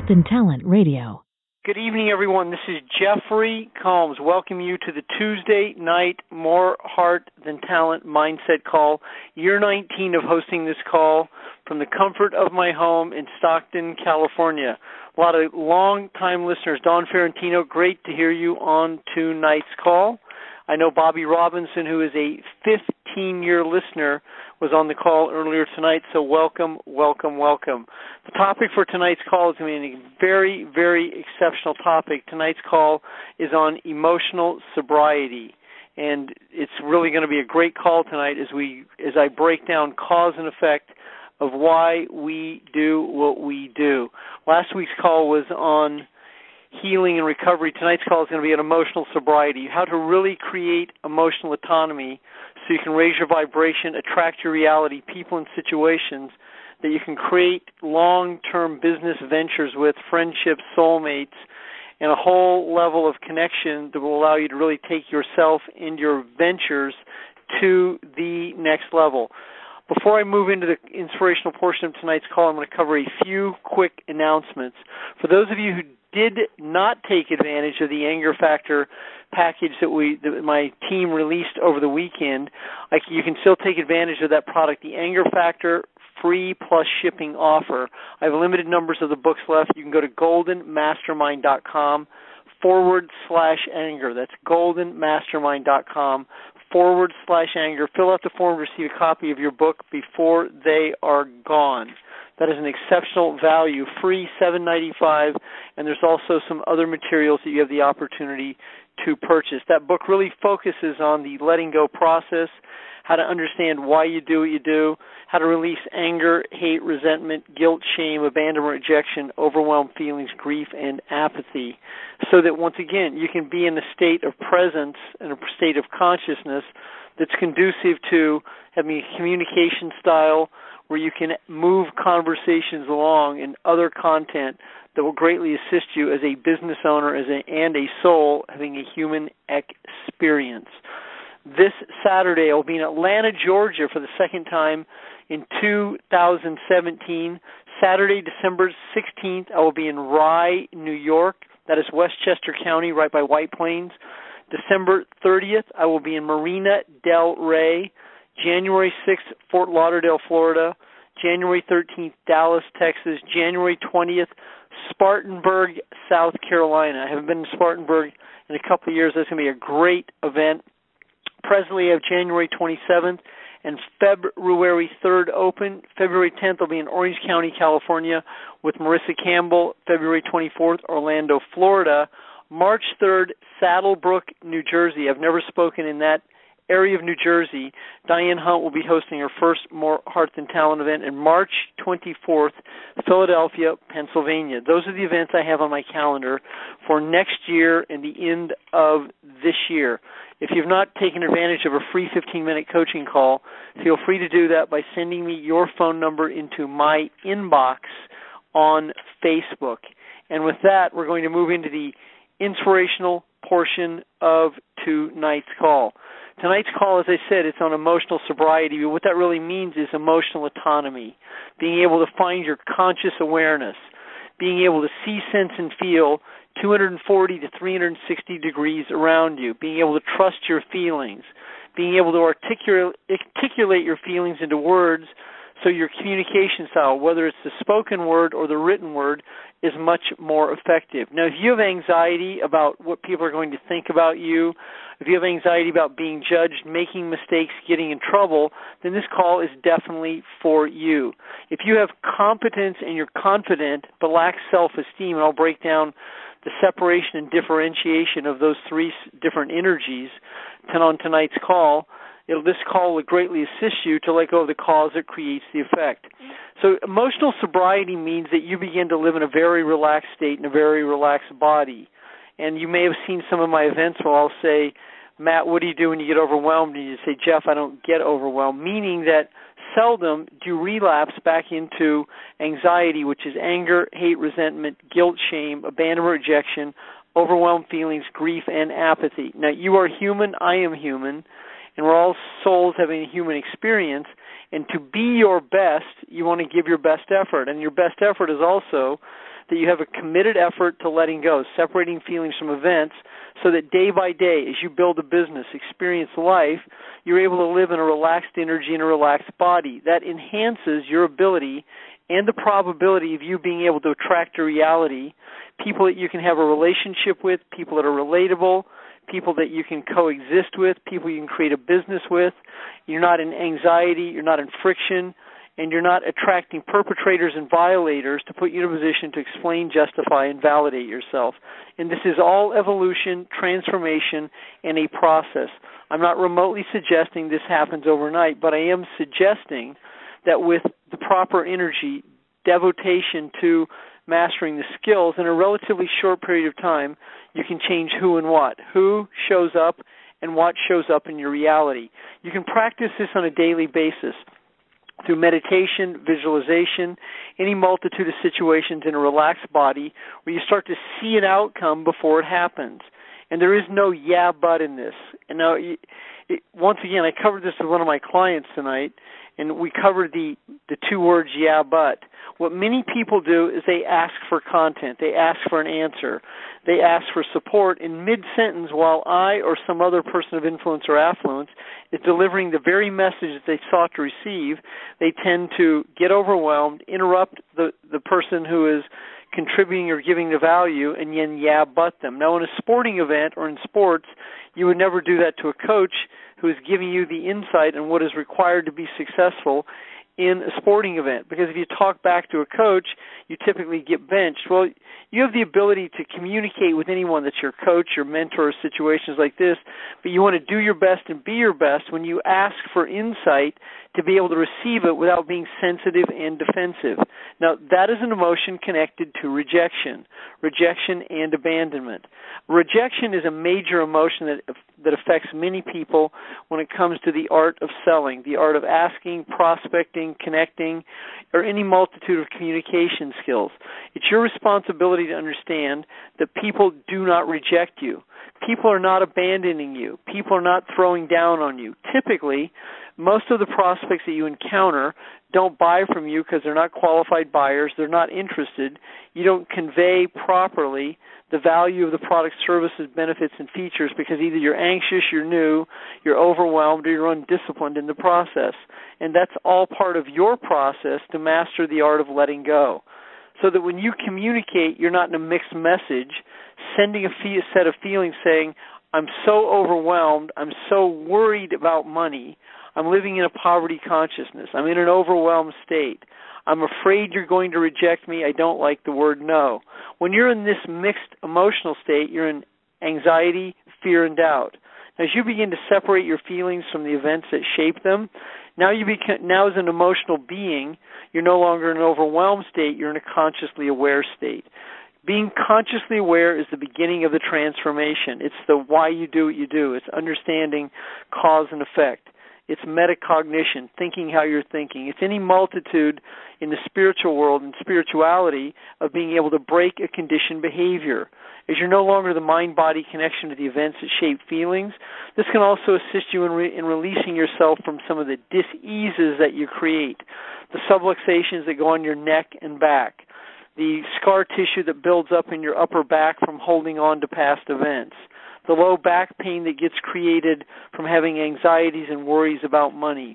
Than Talent Radio. Good evening, everyone. This is Jeffrey Combs. Welcome you to the Tuesday night More Heart Than Talent Mindset Call. Year 19 of hosting this call from the comfort of my home in Stockton, California. A lot of long-time listeners. Don Ferrantino, great to hear you on tonight's call. I know Bobby Robinson, who is a 15-year listener, was on the call earlier tonight, so welcome, welcome, welcome. The topic for tonight's call is going to be a very, very exceptional topic. Tonight's call is on emotional sobriety, and it's really going to be a great call tonight as I break down cause and effect of why we do what we do. Last week's call was on healing and recovery. Tonight's call is going to be on emotional sobriety, how to really create emotional autonomy so you can raise your vibration, attract your reality, people and situations that you can create long-term business ventures with, friendships, soulmates, and a whole level of connection that will allow you to really take yourself and your ventures to the next level. Before I move into the inspirational portion of tonight's call, I'm going to cover a few quick announcements. For those of you who did not take advantage of the Anger Factor package that my team released over the weekend, you can still take advantage of that product, the Anger Factor free plus shipping offer. I have limited numbers of the books left. You can go to goldenmastermind.com/anger. That's goldenmastermind.com/anger. Fill out the form to receive a copy of your book before they are gone. That is an exceptional value, free $7.95, and there's also some other materials that you have the opportunity to purchase. That book really focuses on the letting go process, how to understand why you do what you do, how to release anger, hate, resentment, guilt, shame, abandonment, rejection, overwhelmed feelings, grief, and apathy, so that once again you can be in a state of presence and a state of consciousness that's conducive to having a communication style where you can move conversations along and other content that will greatly assist you as a business owner and a soul having a human experience. This Saturday, I will be in Atlanta, Georgia for the second time in 2017. Saturday, December 16th, I will be in Rye, New York. That is Westchester County, right by White Plains. December 30th, I will be in Marina del Rey. January 6th, Fort Lauderdale, Florida. January 13th, Dallas, Texas. January 20th, Spartanburg, South Carolina. I haven't been to Spartanburg in a couple of years. That's going to be a great event. Presently, I have January 27th and February 3rd open. February 10th, I'll be in Orange County, California with Marissa Campbell. February 24th, Orlando, Florida. March 3rd, Saddlebrook, New Jersey. I've never spoken in that area of New Jersey. Diane Hunt will be hosting her first More Heart Than Talent event. And March 24th, Philadelphia, Pennsylvania. Those are the events I have on my calendar for next year and the end of this year. If you've not taken advantage of a free 15-minute coaching call, feel free to do that by sending me your phone number into my inbox on Facebook. And with that, we're going to move into the inspirational portion of tonight's call. Tonight's call, as I said, it's on emotional sobriety. What that really means is emotional autonomy, being able to find your conscious awareness, being able to see, sense, and feel 240 to 360 degrees around you, being able to trust your feelings, being able to articulate your feelings into words so your communication style, whether it's the spoken word or the written word, is much more effective. Now, if you have anxiety about what people are going to think about you, if you have anxiety about being judged, making mistakes, getting in trouble, then this call is definitely for you. If you have competence and you're confident but lack self-esteem, and I'll break down the separation and differentiation of those three different energies on tonight's call, this call will greatly assist you to let go of the cause that creates the effect. So emotional sobriety means that you begin to live in a very relaxed state and a very relaxed body. And you may have seen some of my events where I'll say, Matt, what do you do when you get overwhelmed? And you say, Jeff, I don't get overwhelmed, meaning that seldom do you relapse back into anxiety, which is anger, hate, resentment, guilt, shame, abandonment, rejection, overwhelmed feelings, grief, and apathy. Now, you are human, I am human, and we're all souls having a human experience, and to be your best, you want to give your best effort, and your best effort is also that you have a committed effort to letting go, separating feelings from events, so that day by day, as you build a business, experience life, you're able to live in a relaxed energy and a relaxed body. That enhances your ability and the probability of you being able to attract to reality people that you can have a relationship with, people that are relatable, people that you can coexist with, people you can create a business with. You're not in anxiety, you're not in friction, and you're not attracting perpetrators and violators to put you in a position to explain, justify, and validate yourself. And this is all evolution, transformation, and a process. I'm not remotely suggesting this happens overnight, but I am suggesting that with the proper energy, devotation to mastering the skills in a relatively short period of time, you can change who and what. Who shows up and what shows up in your reality. You can practice this on a daily basis through meditation, visualization, any multitude of situations in a relaxed body where you start to see an outcome before it happens. And there is no yeah, but in this. And now, once again, I covered this with one of my clients tonight, and we covered the two words, yeah, but. What many people do is they ask for content. They ask for an answer. They ask for support in mid-sentence while I or some other person of influence or affluence is delivering the very message that they sought to receive. They tend to get overwhelmed, interrupt the person who is contributing or giving the value, and then yeah, but them. Now, in a sporting event or in sports, you would never do that to a coach who is giving you the insight on what is required to be successful in a sporting event. Because if you talk back to a coach, you typically get benched. Well, you have the ability to communicate with anyone that's your coach, your mentor, situations like this, but you want to do your best and be your best when you ask for insight to be able to receive it without being sensitive and defensive. Now, that is an emotion connected to rejection and abandonment. Rejection is a major emotion that affects many people when it comes to the art of selling, the art of asking, prospecting, connecting, or any multitude of communication skills. It's your responsibility to understand that people do not reject you. People are not abandoning you. People are not throwing down on you. Typically, most of the prospects that you encounter don't buy from you because they're not qualified buyers. They're not interested. You don't convey properly the value of the product, services, benefits, and features because either you're anxious, you're new, you're overwhelmed, or you're undisciplined in the process. And that's all part of your process to master the art of letting go. So that when you communicate, you're not in a mixed message, sending a set of feelings saying, I'm so overwhelmed, I'm so worried about money, I'm living in a poverty consciousness, I'm in an overwhelmed state, I'm afraid you're going to reject me, I don't like the word no. When you're in this mixed emotional state, you're in anxiety, fear, and doubt. As you begin to separate your feelings from the events that shape them, now as an emotional being, you're no longer in an overwhelmed state, you're in a consciously aware state. Being consciously aware is the beginning of the transformation. It's the why you do what you do. It's understanding cause and effect. It's metacognition, thinking how you're thinking. It's any multitude in the spiritual world and spirituality of being able to break a conditioned behavior. As you're no longer the mind-body connection to the events that shape feelings, this can also assist you in releasing yourself from some of the dis-eases that you create, the subluxations that go on your neck and back, the scar tissue that builds up in your upper back from holding on to past events, the low back pain that gets created from having anxieties and worries about money,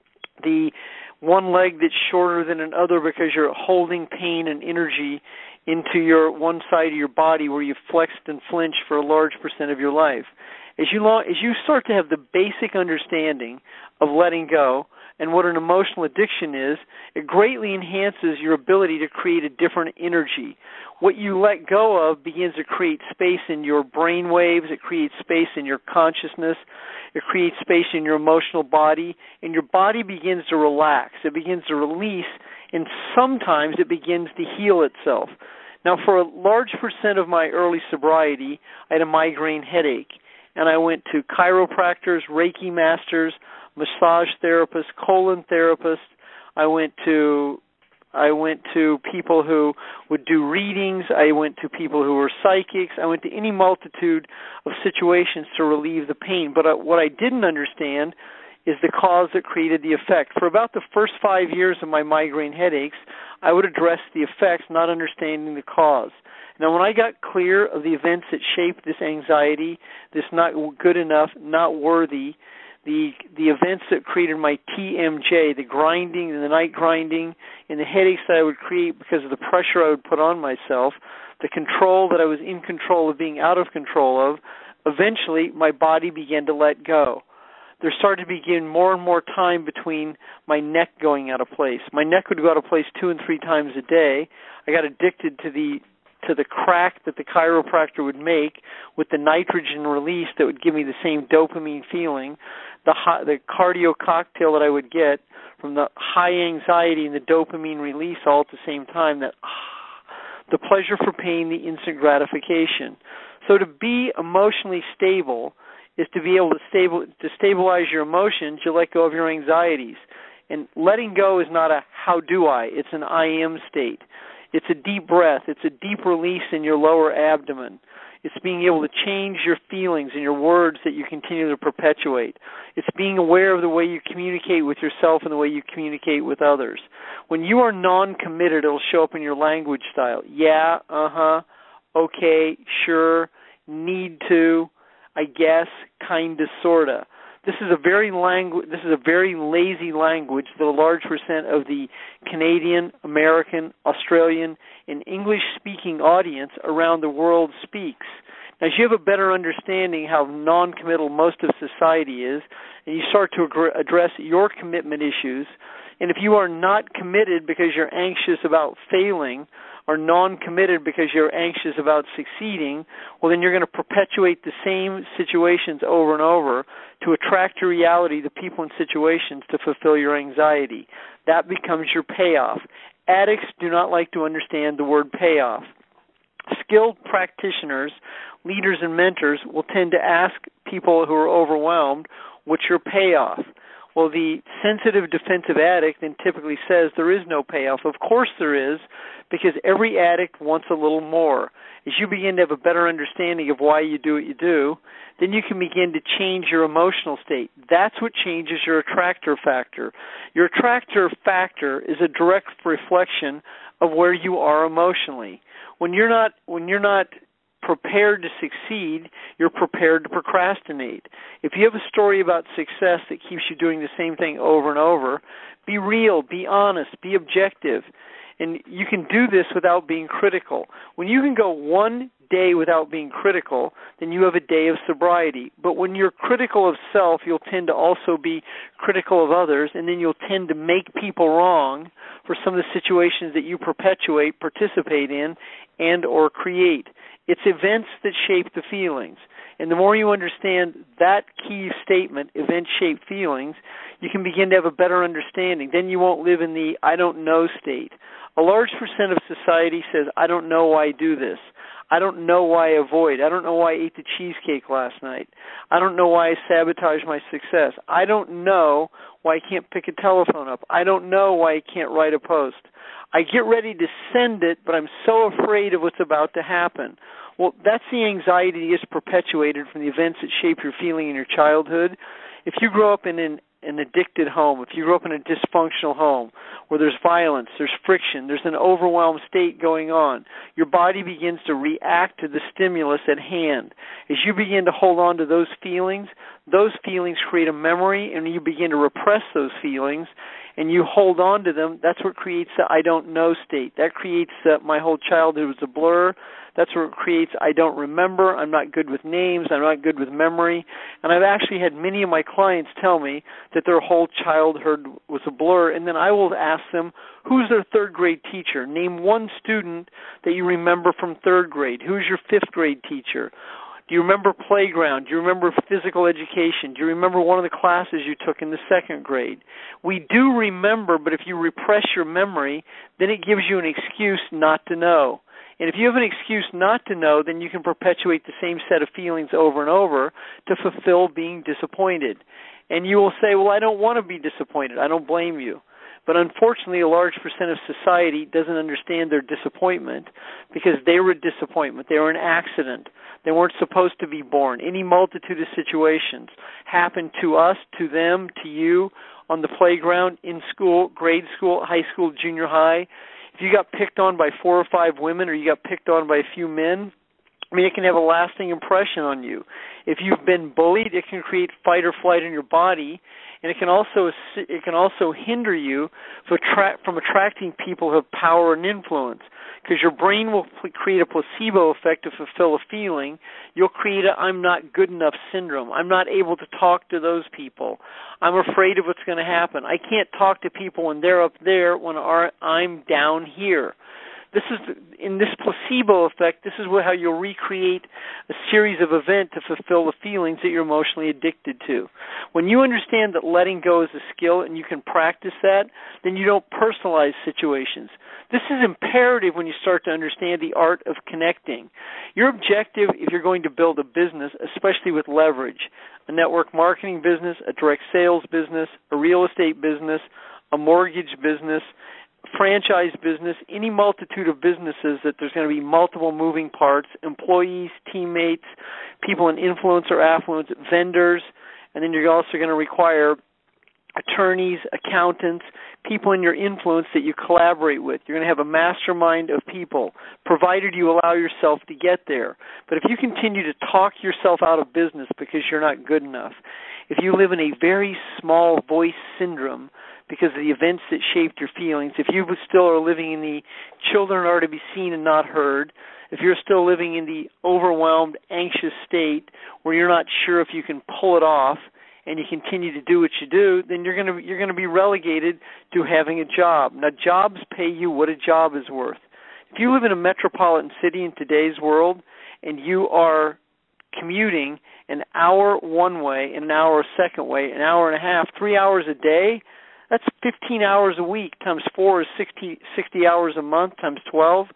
the one leg that's shorter than another because you're holding pain and energy into your one side of your body where you've flexed and flinched for a large percent of your life. As you start to have the basic understanding of letting go and what an emotional addiction is, it greatly enhances your ability to create a different energy. What you let go of begins to create space in your brain waves, it creates space in your consciousness, it creates space in your emotional body, and your body begins to relax, it begins to release, and sometimes it begins to heal itself. Now, for a large percent of my early sobriety, I had a migraine headache, and I went to chiropractors, Reiki masters, massage therapists, colon therapists. I went to people who would do readings. I went to people who were psychics. I went to any multitude of situations to relieve the pain. But what I didn't understand is the cause that created the effect. For about the first 5 years of my migraine headaches, I would address the effects, not understanding the cause. Now, when I got clear of the events that shaped this anxiety, this not good enough, not worthy, the events that created my TMJ, the grinding and the night grinding, and the headaches that I would create because of the pressure I would put on myself, the control that I was in control of being out of control of, eventually my body began to let go. There started to begin more and more time between my neck going out of place. My neck would go out of place 2 and 3 times a day. I got addicted to the crack that the chiropractor would make with the nitrogen release that would give me the same dopamine feeling, the cardio cocktail that I would get from the high anxiety and the dopamine release all at the same time, the pleasure for pain, the instant gratification. So to be emotionally stable is to be able to stabilize your emotions. You let go of your anxieties. And letting go is not a how do I, it's an I am state. It's a deep breath. It's a deep release in your lower abdomen. It's being able to change your feelings and your words that you continue to perpetuate. It's being aware of the way you communicate with yourself and the way you communicate with others. When you are non-committed, it'll show up in your language style. Yeah, okay, sure, need to, I guess, kinda, sorta. This is a very lazy language that a large percent of the Canadian, American, Australian, and English-speaking audience around the world speaks. Now, as you have a better understanding how non-committal most of society is, and you start to address your commitment issues, and if you are not committed because you're anxious about failing, or non-committed because you're anxious about succeeding, well, then you're going to perpetuate the same situations over and over to attract to reality the people and situations to fulfill your anxiety. That becomes your payoff. Addicts do not like to understand the word payoff. Skilled practitioners, leaders, and mentors will tend to ask people who are overwhelmed, what's your payoff? Well, the sensitive defensive addict then typically says there is no payoff. Of course there is, because every addict wants a little more. As you begin to have a better understanding of why you do what you do, then you can begin to change your emotional state. That's what changes your attractor factor. Your attractor factor is a direct reflection of where you are emotionally. When you're not prepared to succeed, you're prepared to procrastinate. If you have a story about success that keeps you doing the same thing over and over, be real, be honest, be objective. And you can do this without being critical. When you can go one day without being critical, then you have a day of sobriety. But when you're critical of self, you'll tend to also be critical of others, and then you'll tend to make people wrong for some of the situations that you perpetuate, participate in, and or create. It's events that shape the feelings. And the more you understand that key statement, event-shaped feelings, you can begin to have a better understanding. Then you won't live in the I don't know state. A large percent of society says, I don't know why I do this. I don't know why I avoid. I don't know why I ate the cheesecake last night. I don't know why I sabotage my success. I don't know why I can't pick a telephone up. I don't know why I can't write a post. I get ready to send it, but I'm so afraid of what's about to happen. Well, that's the anxiety that is perpetuated from the events that shape your feeling in your childhood. If you grow up in an addicted home, if you grow up in a dysfunctional home where there's violence, there's friction, there's an overwhelmed state going on, your body begins to react to the stimulus at hand. As you begin to hold on to those feelings create a memory, and you begin to repress those feelings, and you hold on to them. That's what creates the I don't know state. That creates my whole childhood was a blur. That's what creates I don't remember, I'm not good with names, I'm not good with memory. And I've actually had many of my clients tell me that their whole childhood was a blur, and then I will ask them, who's their third grade teacher? Name one student that you remember from third grade. Who's your fifth grade teacher? Do you remember playground? Do you remember physical education? Do you remember one of the classes you took in the second grade? We do remember, but if you repress your memory, then it gives you an excuse not to know. And if you have an excuse not to know, then you can perpetuate the same set of feelings over and over to fulfill being disappointed. And you will say, well, I don't want to be disappointed. I don't blame you. But unfortunately, a large percent of society doesn't understand their disappointment because they were a disappointment. They were an accident. They weren't supposed to be born. Any multitude of situations happened to us, to them, to you, on the playground, in school, grade school, high school, junior high. If you got picked on by 4 or 5 women or you got picked on by a few men, I mean, it can have a lasting impression on you. If you've been bullied, it can create fight or flight in your body, and it can also hinder you from attracting people who have power and influence, because your brain will create a placebo effect to fulfill a feeling. You'll create a I'm not good enough syndrome. I'm not able to talk to those people. I'm afraid of what's going to happen. I can't talk to people when they're up there when I'm down here. This is, in this placebo effect, this is how you'll recreate a series of events to fulfill the feelings that you're emotionally addicted to. When you understand that letting go is a skill and you can practice that, then you don't personalize situations. This is imperative when you start to understand the art of connecting. Your objective, if you're going to build a business, especially with leverage, a network marketing business, a direct sales business, a real estate business, a mortgage business, franchise business, any multitude of businesses that there's going to be multiple moving parts, employees, teammates, people in influence or affluence, vendors, and then you're also going to require attorneys, accountants, people in your influence that you collaborate with. You're going to have a mastermind of people, provided you allow yourself to get there. But if you continue to talk yourself out of business because you're not good enough, if you live in a very small voice syndrome because of the events that shaped your feelings, if you still are living in the children are to be seen and not heard, if you're still living in the overwhelmed, anxious state where you're not sure if you can pull it off, and you continue to do what you do, then you're going to be relegated to having a job. Now, jobs pay you what a job is worth. If you live in a metropolitan city in today's world and you are commuting an hour one way and an hour a second way, an hour and a half, 3 hours a day, that's 15 hours a week times 4 is 60 hours a month times 12.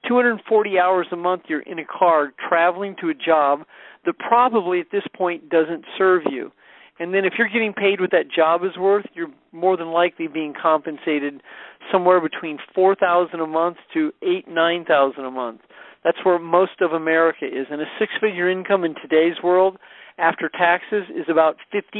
240 hours a month you're in a car traveling to a job that probably at this point doesn't serve you. And then if you're getting paid what that job is worth, you're more than likely being compensated somewhere between $4,000 a month to $8,000, $9,000 a month. That's where most of America is. And a six-figure income in today's world after taxes is about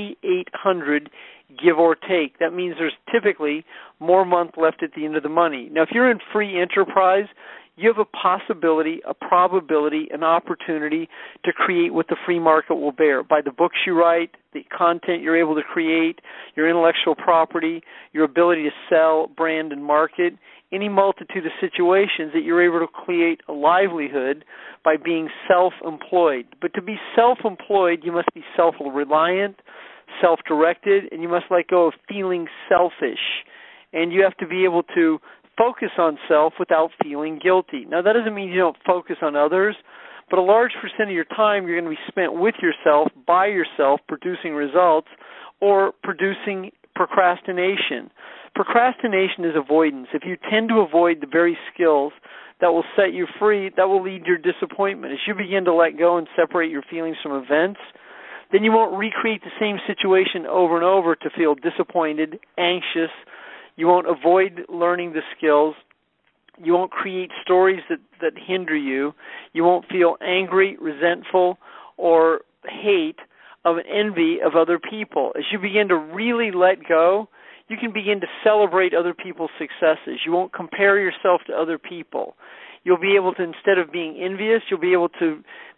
$5,800, give or take. That means there's typically more month left at the end of the money. Now, if you're in free enterprise, you have a possibility, a probability, an opportunity to create what the free market will bear by the books you write, the content you're able to create, your intellectual property, your ability to sell, brand, and market, any multitude of situations that you're able to create a livelihood by being self-employed. But to be self-employed, you must be self-reliant, self-directed, and you must let go of feeling selfish. And you have to be able to focus on self without feeling guilty. Now, that doesn't mean you don't focus on others, but a large percent of your time you're going to be spent with yourself, by yourself, producing results, or producing procrastination. Procrastination is avoidance. If you tend to avoid the very skills that will set you free, that will lead to your disappointment. As you begin to let go and separate your feelings from events, then you won't recreate the same situation over and over to feel disappointed, anxious. You won't avoid learning the skills. You won't create stories that hinder you. You won't feel angry, resentful, or hate of an envy of other people. As you begin to really let go, you can begin to celebrate other people's successes. You won't compare yourself to other people. You'll be able to, instead of being envious, you'll be able to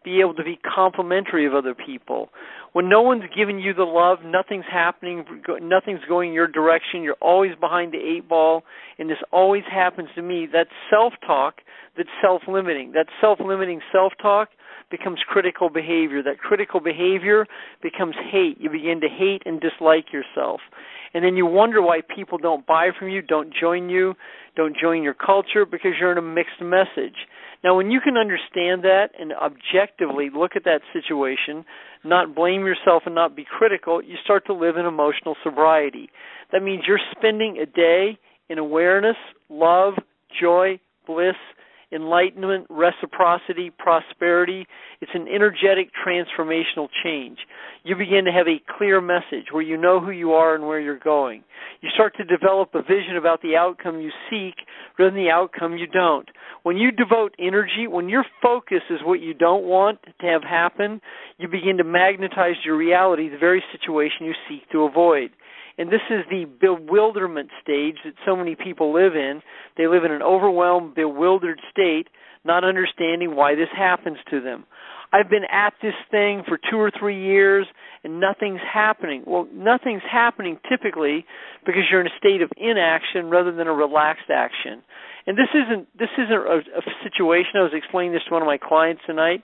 be complimentary of other people. When no one's giving you the love, nothing's happening, nothing's going your direction, you're always behind the 8 ball, and this always happens to me, that's self-talk that's self-limiting. That self-limiting self-talk becomes critical behavior. That critical behavior becomes hate. You begin to hate and dislike yourself. And then you wonder why people don't buy from you, don't join your culture, because you're in a mixed message. Now, when you can understand that and objectively look at that situation, not blame yourself and not be critical, you start to live in emotional sobriety. That means you're spending a day in awareness, love, joy, bliss, enlightenment, reciprocity, prosperity. It's an energetic transformational change. You begin to have a clear message where you know who you are and where you're going. You start to develop a vision about the outcome you seek rather than the outcome you don't. When you devote energy, when your focus is what you don't want to have happen, you begin to magnetize your reality, the very situation you seek to avoid. And this is the bewilderment stage that so many people live in. They live in an overwhelmed, bewildered state, not understanding why this happens to them. I've been at this thing for 2 or 3 years and nothing's happening. Well, nothing's happening typically because you're in a state of inaction rather than a relaxed action. And this isn't a situation. I was explaining this to one of my clients tonight.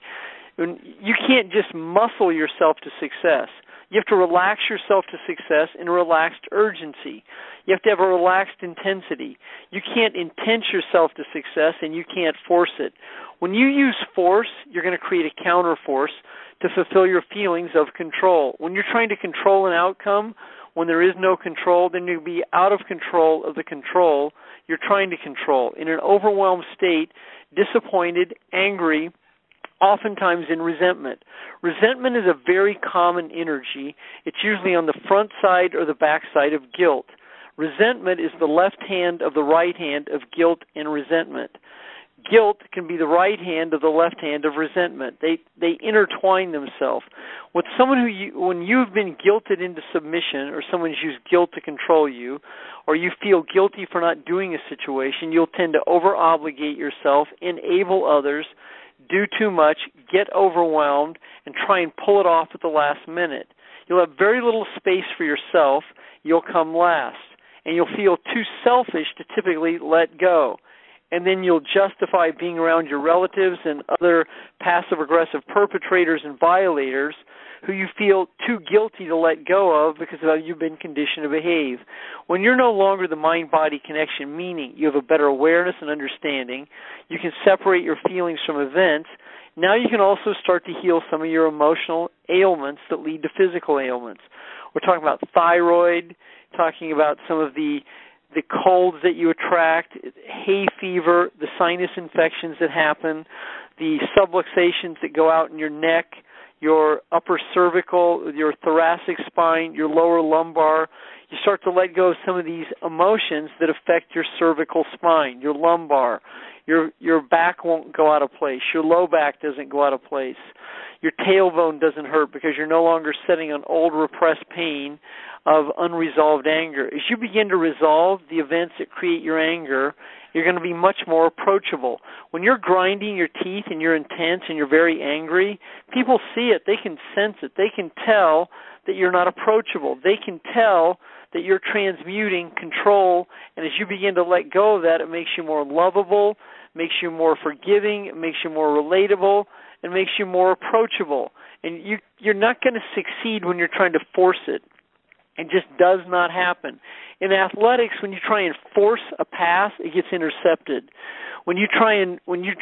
You can't just muscle yourself to success. You have to relax yourself to success in a relaxed urgency. You have to have a relaxed intensity. You can't intense yourself to success, and you can't force it. When you use force, you're going to create a counter force to fulfill your feelings of control. When you're trying to control an outcome, when there is no control, then you'll be out of control of the control you're trying to control. In an overwhelmed state, disappointed, angry, oftentimes in resentment. Resentment is a very common energy. It's usually on the front side or the back side of guilt. Resentment is the left hand of the right hand of guilt and resentment. Guilt can be the right hand of the left hand of resentment. They intertwine themselves. With someone when you've been guilted into submission, or someone's used guilt to control you, or you feel guilty for not doing a situation, you'll tend to over-obligate yourself, enable others, do too much, get overwhelmed, and try and pull it off at the last minute. You'll have very little space for yourself. You'll come last. And you'll feel too selfish to typically let go. And then you'll justify being around your relatives and other passive-aggressive perpetrators and violators who you feel too guilty to let go of because of how you've been conditioned to behave. When you're no longer the mind-body connection, meaning you have a better awareness and understanding, you can separate your feelings from events, now you can also start to heal some of your emotional ailments that lead to physical ailments. We're talking about thyroid, talking about some of the colds that you attract, hay fever, the sinus infections that happen, the subluxations that go out in your neck, your upper cervical, your thoracic spine, your lower lumbar. You start to let go of some of these emotions that affect your cervical spine, your lumbar. Your back won't go out of place. Your low back doesn't go out of place. Your tailbone doesn't hurt because you're no longer sitting on old repressed pain of unresolved anger. As you begin to resolve the events that create your anger, you're going to be much more approachable. When you're grinding your teeth and you're intense and you're very angry, people see it. They can sense it. They can tell that you're not approachable. They can tell that you're transmuting control, and as you begin to let go of that, it makes you more lovable, makes you more forgiving, it makes you more relatable, and makes you more approachable. And you're not going to succeed when you're trying to force it. It just does not happen. In athletics, when you try and force a pass, it gets intercepted. When you're trying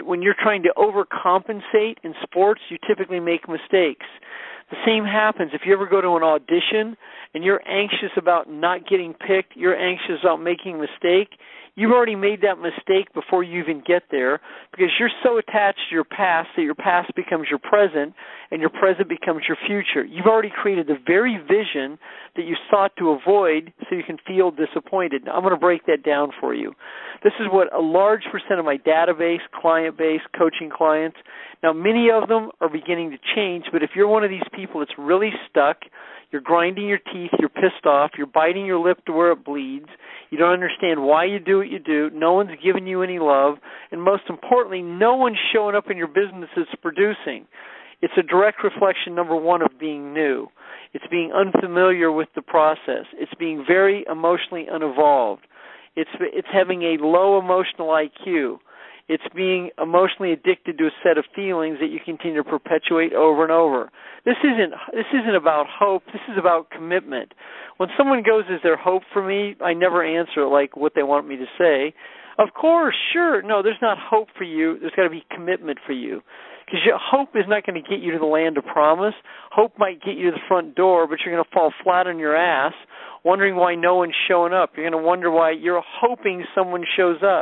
to overcompensate in sports, you typically make mistakes. The same happens if you ever go to an audition and you're anxious about not getting picked, you're anxious about making a mistake. You've already made that mistake before you even get there because you're so attached to your past that your past becomes your present and your present becomes your future. You've already created the very vision that you sought to avoid so you can feel disappointed. Now, I'm going to break that down for you. This is what a large percent of my database, client base, coaching clients, now many of them are beginning to change, but if you're one of these people that's really stuck, you're grinding your teeth, you're pissed off, you're biting your lip to where it bleeds, you don't understand why you do what you do, no one's giving you any love, and most importantly, no one's showing up in your business that's producing. It's a direct reflection, number one, of being new. It's being unfamiliar with the process. It's being very emotionally unevolved. It's having a low emotional IQ. It's being emotionally addicted to a set of feelings that you continue to perpetuate over and over. This isn't about hope. This is about commitment. When someone goes, "Is there hope for me?" I never answer like what they want me to say. Of course, sure. No, there's not hope for you. There's got to be commitment for you. Because hope is not going to get you to the land of promise. Hope might get you to the front door, but you're going to fall flat on your ass, wondering why no one's showing up. You're going to wonder why you're hoping someone shows up.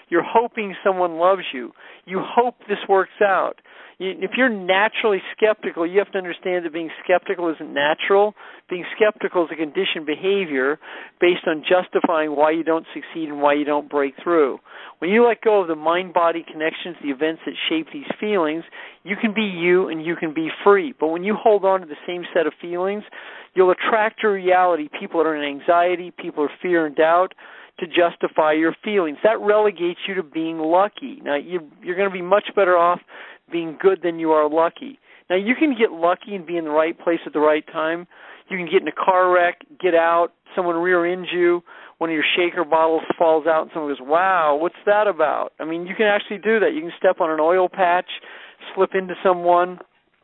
You're hoping someone loves you. You hope this works out. If you're naturally skeptical, you have to understand that being skeptical isn't natural. Being skeptical is a conditioned behavior based on justifying why you don't succeed and why you don't break through. When you let go of the mind-body connections, the events that shape these feelings, you can be you and you can be free. But when you hold on to the same set of feelings, you'll attract to reality people that are in anxiety, people who are fear and doubt, to justify your feelings. That relegates you to being lucky. Now, you're going to be much better off being good than you are lucky. Now, you can get lucky and be in the right place at the right time. You can get in a car wreck, get out, someone rear-ends you, one of your shaker bottles falls out, and someone goes, wow, what's that about? I mean, you can actually do that. You can step on an oil patch, slip into someone,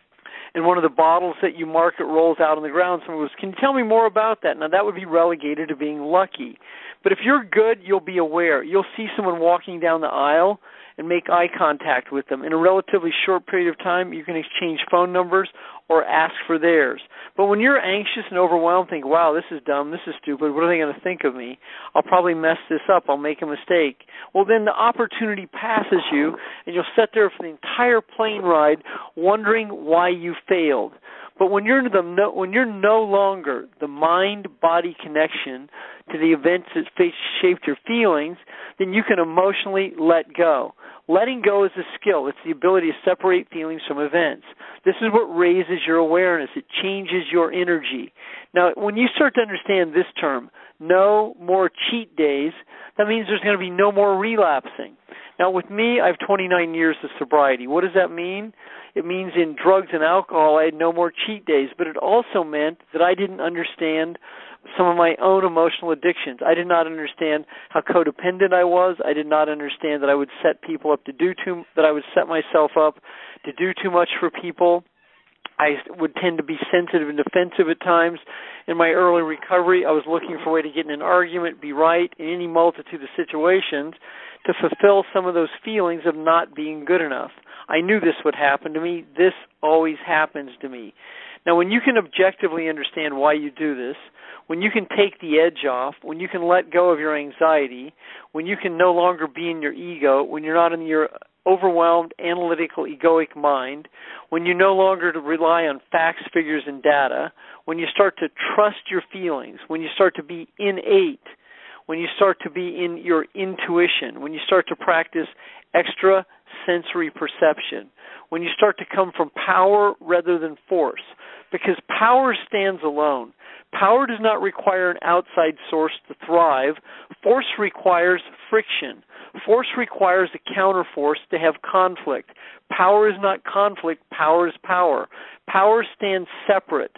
and one of the bottles that you market rolls out on the ground. Someone goes, can you tell me more about that? Now, that would be relegated to being lucky. But if you're good, you'll be aware. You'll see someone walking down the aisle and make eye contact with them. In a relatively short period of time, you can exchange phone numbers or ask for theirs. But when you're anxious and overwhelmed, think, wow, this is dumb, this is stupid, what are they going to think of me? I'll probably mess this up, I'll make a mistake. Well, then the opportunity passes you, and you'll sit there for the entire plane ride wondering why you failed. But when you're no longer the mind-body connection to the events that shaped your feelings, then you can emotionally let go. Letting go is a skill. It's the ability to separate feelings from events. This is what raises your awareness. It changes your energy. Now, when you start to understand this term, no more cheat days, that means there's going to be no more relapsing. Now, with me, I have 29 years of sobriety. What does that mean? It means in drugs and alcohol, I had no more cheat days, but it also meant that I didn't understand some of my own emotional addictions. I did not understand how codependent I was. I did not understand that I would set people up that I would set myself up to do too much for people. I would tend to be sensitive and defensive at times. In my early recovery, I was looking for a way to get in an argument, be right in any multitude of situations to fulfill some of those feelings of not being good enough. I knew this would happen to me. This always happens to me. Now, when you can objectively understand why you do this, when you can take the edge off, when you can let go of your anxiety, when you can no longer be in your ego, when you're not in your overwhelmed, analytical, egoic mind, when you no longer rely on facts, figures, and data, when you start to trust your feelings, when you start to be innate, when you start to be in your intuition, when you start to practice extrasensory perception, when you start to come from power rather than force, because power stands alone. Power does not require an outside source to thrive. Force requires friction. Force requires a counterforce to have conflict. Power is not conflict. Power is power. Power stands separate.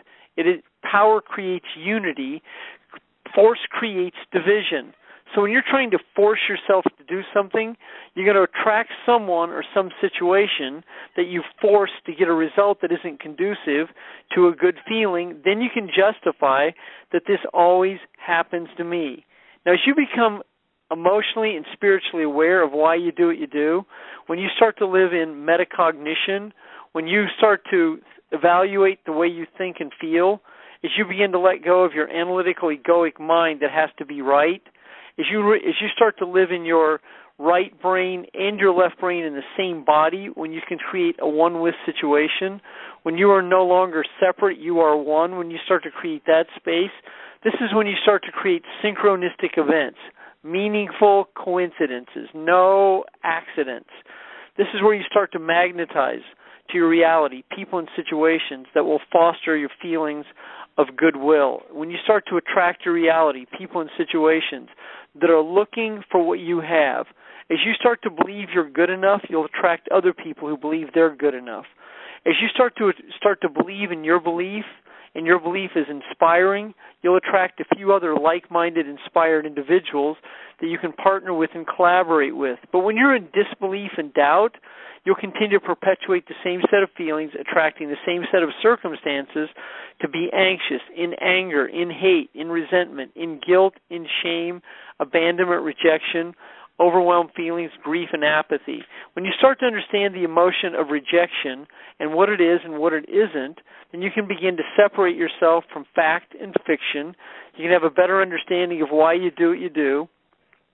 Power creates unity. Force creates division. So when you're trying to force yourself to do something, you're going to attract someone or some situation that you force to get a result that isn't conducive to a good feeling. Then you can justify that this always happens to me. Now, as you become emotionally and spiritually aware of why you do what you do, when you start to live in metacognition, when you start to evaluate the way you think and feel, as you begin to let go of your analytical, egoic mind that has to be right, as you start to live in your right brain and your left brain in the same body, when you can create a one-with situation, when you are no longer separate, you are one, when you start to create that space, this is when you start to create synchronistic events, meaningful coincidences, no accidents. This is where you start to magnetize to your reality people and situations that will foster your feelings of goodwill. When you start to attract your reality people and situations that are looking for what you have, as you start to believe you're good enough, you'll attract other people who believe they're good enough. As you start to believe in your belief, and your belief is inspiring, you'll attract a few other like-minded, inspired individuals that you can partner with and collaborate with. But when you're in disbelief and doubt, you'll continue to perpetuate the same set of feelings, attracting the same set of circumstances to be anxious, in anger, in hate, in resentment, in guilt, in shame, abandonment, rejection, overwhelmed feelings, grief, and apathy. When you start to understand the emotion of rejection and what it is and what it isn't, then you can begin to separate yourself from fact and fiction. You can have a better understanding of why you do what you do.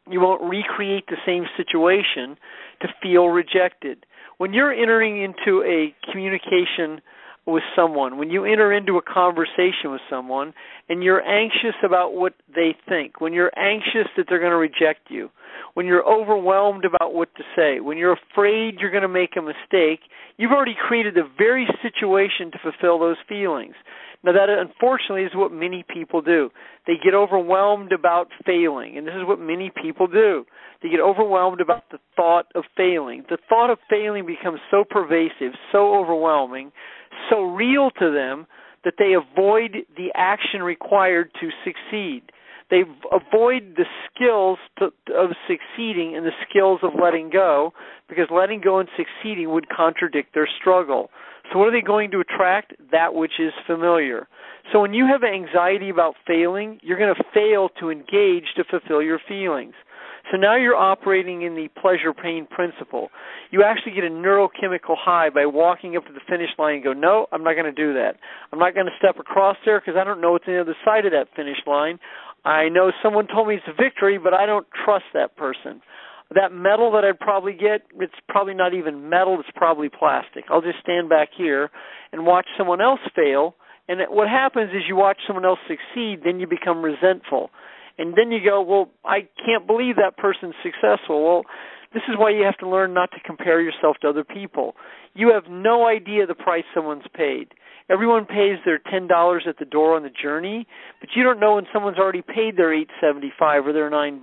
You won't recreate the same situation to feel rejected. When you're entering into a communication with someone, when you enter into a conversation with someone and you're anxious about what they think, when you're anxious that they're going to reject you, when you're overwhelmed about what to say, when you're afraid you're going to make a mistake, you've already created the very situation to fulfill those feelings. Now, that unfortunately is what many people do. They get overwhelmed about failing, and this is what many people do. They get overwhelmed about the thought of failing. The thought of failing becomes so pervasive, so overwhelming, so real to them that they avoid the action required to succeed. They avoid the skills of succeeding and the skills of letting go, because letting go and succeeding would contradict their struggle. So what are they going to attract? That which is familiar. So when you have anxiety about failing, you're going to fail to engage to fulfill your feelings. So now you're operating in the pleasure-pain principle. You actually get a neurochemical high by walking up to the finish line and go, no, I'm not going to do that. I'm not going to step across there because I don't know what's on the other side of that finish line. I know someone told me it's a victory, but I don't trust that person. That medal that I'd probably get, it's probably not even metal, it's probably plastic. I'll just stand back here and watch someone else fail, and what happens is you watch someone else succeed, then you become resentful. And then you go, well, I can't believe that person's successful. Well, this is why you have to learn not to compare yourself to other people. You have no idea the price someone's paid. Everyone pays their $10 at the door on the journey, but you don't know when someone's already paid their $8.75 or their $9.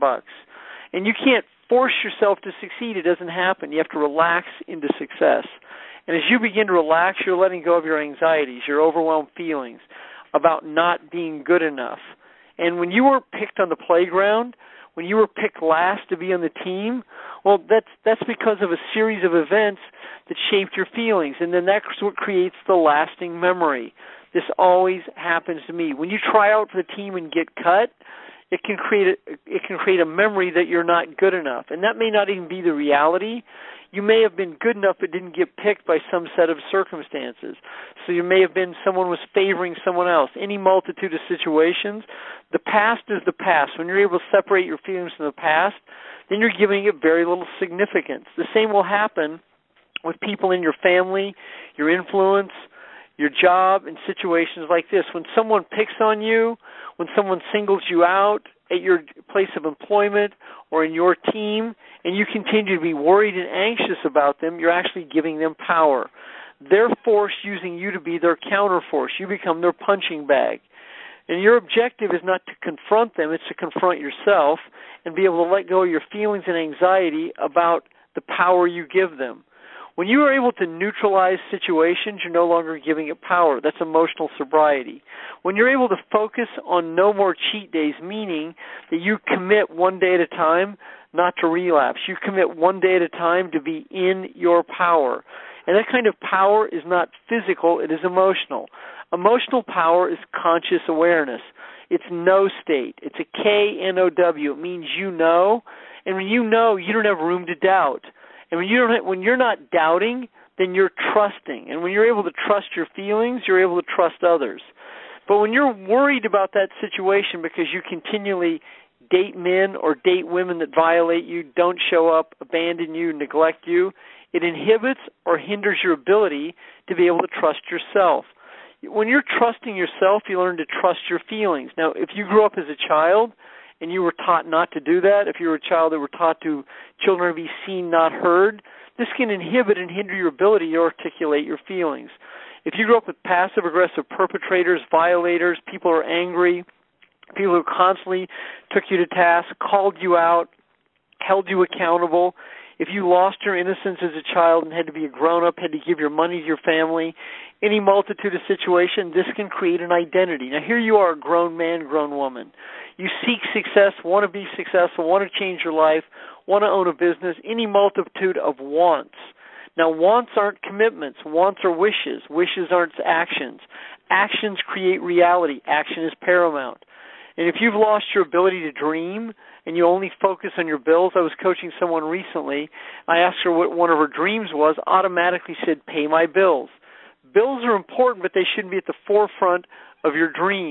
And you can't force yourself to succeed. It doesn't happen. You have to relax into success. And as you begin to relax, you're letting go of your anxieties, your overwhelmed feelings about not being good enough. And when you were picked on the playground, when you were picked last to be on the team, well, that's because of a series of events that shaped your feelings, and then that's what creates the lasting memory. This always happens to me. When you try out for the team and get cut, it can create a memory that you're not good enough, and that may not even be the reality. You may have been good enough but didn't get picked by some set of circumstances. So you may have been someone was favoring someone else. Any multitude of situations. The past is the past. When you're able to separate your feelings from the past, then you're giving it very little significance. The same will happen with people in your family, your influence, your job, and situations like this. When someone picks on you, when someone singles you out at your place of employment or in your team, and you continue to be worried and anxious about them, you're actually giving them power. They're force using you to be their counterforce. You become their punching bag. And your objective is not to confront them, it's to confront yourself and be able to let go of your feelings and anxiety about the power you give them. When you are able to neutralize situations, you're no longer giving it power. That's emotional sobriety. When you're able to focus on no more cheat days, meaning that you commit one day at a time not to relapse. You commit one day at a time to be in your power. And that kind of power is not physical, it is emotional. Emotional power is conscious awareness. It's know state. It's a K-N-O-W. It means you know. And when you know, you don't have room to doubt. And when you're not doubting, then you're trusting. And when you're able to trust your feelings, you're able to trust others. But when you're worried about that situation because you continually date men or date women that violate you, don't show up, abandon you, neglect you, it inhibits or hinders your ability to be able to trust yourself. When you're trusting yourself, you learn to trust your feelings. Now, if you grew up as a child and you were taught not to do that, if you were a child that were taught to children to be seen, not heard, this can inhibit and hinder your ability to articulate your feelings. If you grew up with passive-aggressive perpetrators, violators, people who are angry, people who constantly took you to task, called you out, held you accountable, if you lost your innocence as a child and had to be a grown-up, had to give your money to your family, any multitude of situations, this can create an identity. Now, here you are, a grown man, grown woman. You seek success, want to be successful, want to change your life, want to own a business, any multitude of wants. Now, wants aren't commitments. Wants are wishes. Wishes aren't actions. Actions create reality. Action is paramount. And if you've lost your ability to dream and you only focus on your bills, I was coaching someone recently. I asked her what one of her dreams was, automatically said, pay my bills. Bills are important, but they shouldn't be at the forefront of your dream.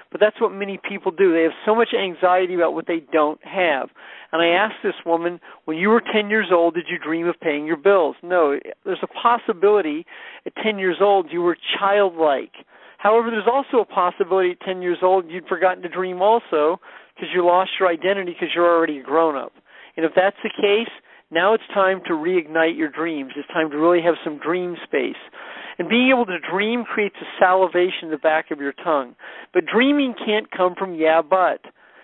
But that's what many people do. They have so much anxiety about what they don't have. And I asked this woman, when you were 10 years old, did you dream of paying your bills? No. There's a possibility at 10 years old you were childlike. However, there's also a possibility at 10 years old you'd forgotten to dream also because you lost your identity because you're already a grown-up. And if that's the case, now it's time to reignite your dreams. It's time to really have some dream space. And being able to dream creates a salivation in the back of your tongue. But dreaming can't come from yeah, but.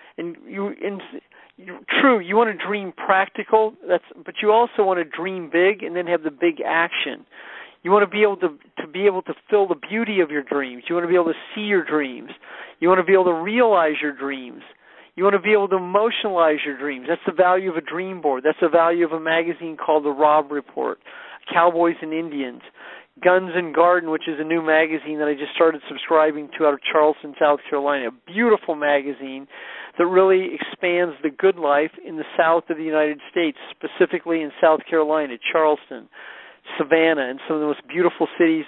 True, you want to dream practical, but you also want to dream big and then have the big action. You want to be able to feel the beauty of your dreams. You want to be able to see your dreams. You want to be able to realize your dreams. You want to be able to emotionalize your dreams. That's the value of a dream board. That's the value of a magazine called The Robb Report, Cowboys and Indians, Guns and Garden, which is a new magazine that I just started subscribing to out of Charleston, South Carolina. A beautiful magazine that really expands the good life in the south of the United States, specifically in South Carolina, Charleston, Savannah, and some of the most beautiful cities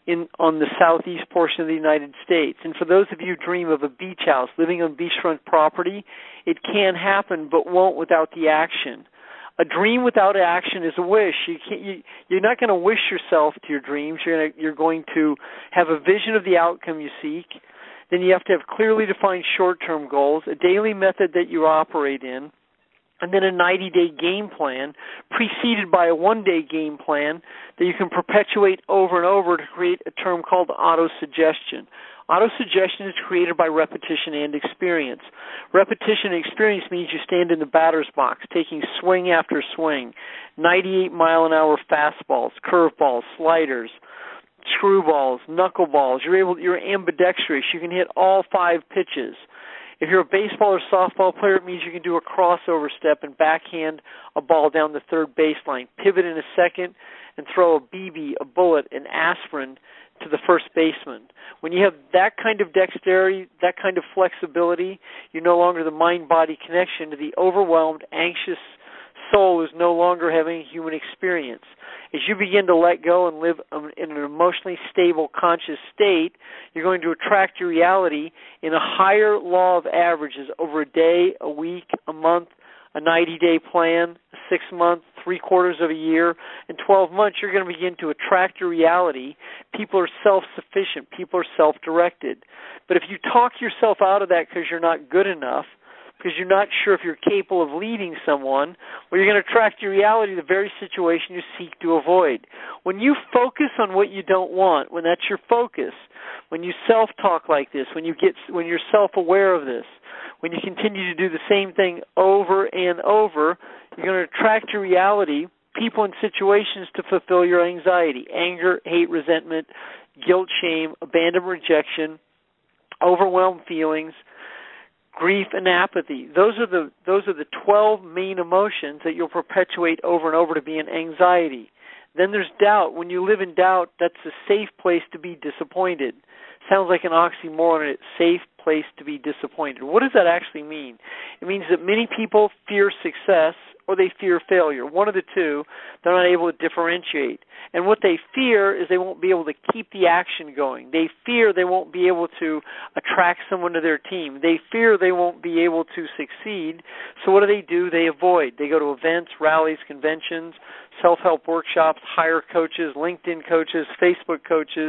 on the southeast portion of the United States. And for those of you who dream of a beach house, living on beachfront property, it can happen, but won't without the action. A dream without action is a wish. You're not going to wish yourself to your dreams. You're going to have a vision of the outcome you seek. Then you have to have clearly defined short-term goals, a daily method that you operate in, and then a 90-day game plan preceded by a one-day game plan that you can perpetuate over and over to create a term called autosuggestion. Autosuggestion is created by repetition and experience. Repetition and experience means you stand in the batter's box, taking swing after swing, 98-mile-an-hour fastballs, curveballs, sliders, screwballs, knuckleballs. You're ambidextrous. You can hit all 5 pitches. If you're a baseball or softball player, it means you can do a crossover step and backhand a ball down the third baseline, pivot in a second, and throw a BB, a bullet, an aspirin to the first baseman. When you have that kind of dexterity, that kind of flexibility, you're no longer the mind-body connection to the overwhelmed, anxious soul who's no longer having a human experience. As you begin to let go and live in an emotionally stable, conscious state, you're going to attract your reality in a higher law of averages over a day, a week, a month, a 90-day plan, a 6-month, 3/4 of a year, and 12 months. You're going to begin to attract your reality. People are self-sufficient. People are self-directed. But if you talk yourself out of that because you're not good enough, because you're not sure if you're capable of leading someone, well, you're going to attract your reality the very situation you seek to avoid. When you focus on what you don't want, when that's your focus, when you self-talk like this, when you're self-aware of this, when you continue to do the same thing over and over, you're going to attract your reality, people and situations to fulfill your anxiety, anger, hate, resentment, guilt, shame, abandonment, rejection, overwhelmed feelings, grief, and apathy. Those are the 12 main emotions that you'll perpetuate over and over to be an anxiety. Then there's doubt. When you live in doubt, that's a safe place to be disappointed. Sounds like an oxymoron, a safe place to be disappointed. What does that actually mean? It means that many people fear success or they fear failure. One of the two, they're not able to differentiate. And what they fear is they won't be able to keep the action going. They fear they won't be able to attract someone to their team. They fear they won't be able to succeed. So what do? They avoid. They go to events, rallies, conventions, self-help workshops, hire coaches, LinkedIn coaches, Facebook coaches,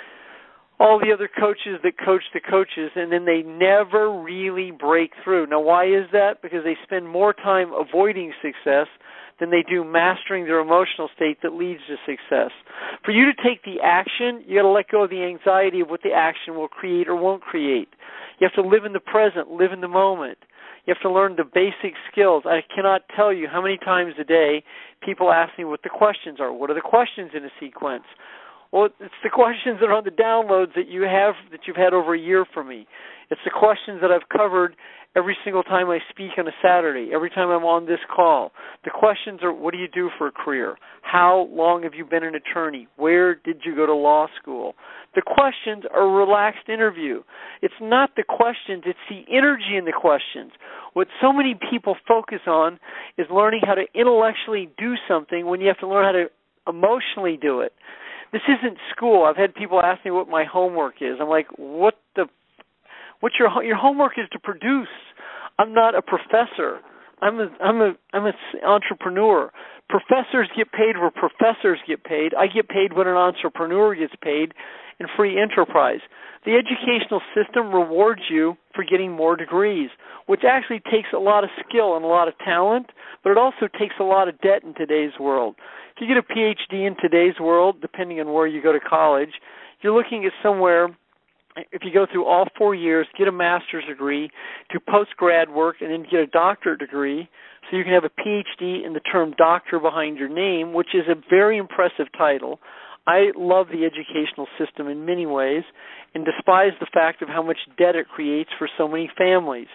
all the other coaches that coach the coaches, and then they never really break through. Now, why is that? Because they spend more time avoiding success than they do mastering their emotional state that leads to success. For you to take the action, you got to let go of the anxiety of what the action will create or won't create. You have to live in the present, live in the moment. You have to learn the basic skills. I cannot tell you how many times a day people ask me what the questions are. What are the questions in a sequence? Well, it's the questions that are on the downloads that you've had over a year from me. It's the questions that I've covered every single time I speak on a Saturday, every time I'm on this call. The questions are, what do you do for a career? How long have you been an attorney? Where did you go to law school? The questions are a relaxed interview. It's not the questions, it's the energy in the questions. What so many people focus on is learning how to intellectually do something when you have to learn how to emotionally do it. This isn't school. I've had people ask me what my homework is. I'm like, what What's your homework is to produce. I'm not a professor. I'm an entrepreneur. Professors get paid where professors get paid. I get paid when an entrepreneur gets paid in free enterprise. The educational system rewards you for getting more degrees, which actually takes a lot of skill and a lot of talent, but it also takes a lot of debt in today's world. If you get a PhD in today's world, depending on where you go to college, you're looking at somewhere, if you go through all 4 years, get a master's degree, do post-grad work, and then get a doctorate degree, so you can have a PhD in the term doctor behind your name, which is a very impressive title. I love the educational system in many ways and despise the fact of how much debt it creates for so many families.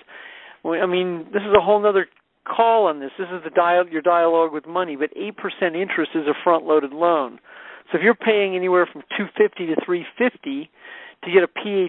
I mean, this is a whole other call on this. This is your dialogue with money, but 8% interest is a front-loaded loan. So if you're paying anywhere from $250 to $350 to get a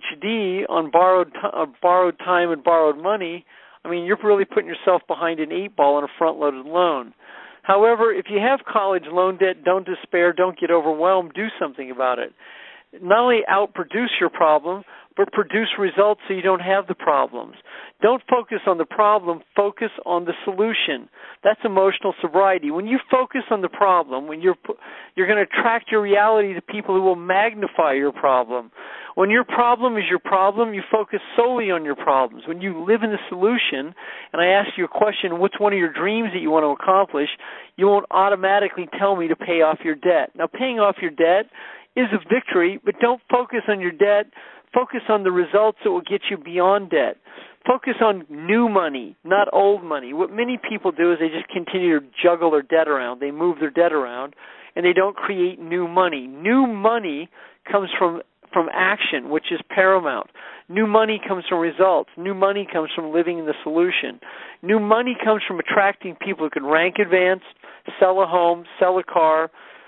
PhD on borrowed time and borrowed money, I mean, you're really putting yourself behind an 8-ball on a front-loaded loan. However, if you have college loan debt, don't despair, don't get overwhelmed, do something about it. Not only outproduce your problem, but produce results so you don't have the problems. Don't focus on the problem, focus on the solution. That's emotional sobriety. When you focus on the problem, when you're going to attract your reality to people who will magnify your problem. When your problem is your problem, you focus solely on your problems. When you live in the solution, and I ask you a question, what's one of your dreams that you want to accomplish, you won't automatically tell me to pay off your debt. Now, paying off your debt is a victory, but don't focus on your debt. Focus on the results that will get you beyond debt. Focus on new money, not old money. What many people do is they just continue to juggle their debt around. They move their debt around, and they don't create new money. New money comes from action, which is paramount. New money comes from results. New money comes from living in the solution. New money comes from attracting people who can rank advance, sell a home, sell a car,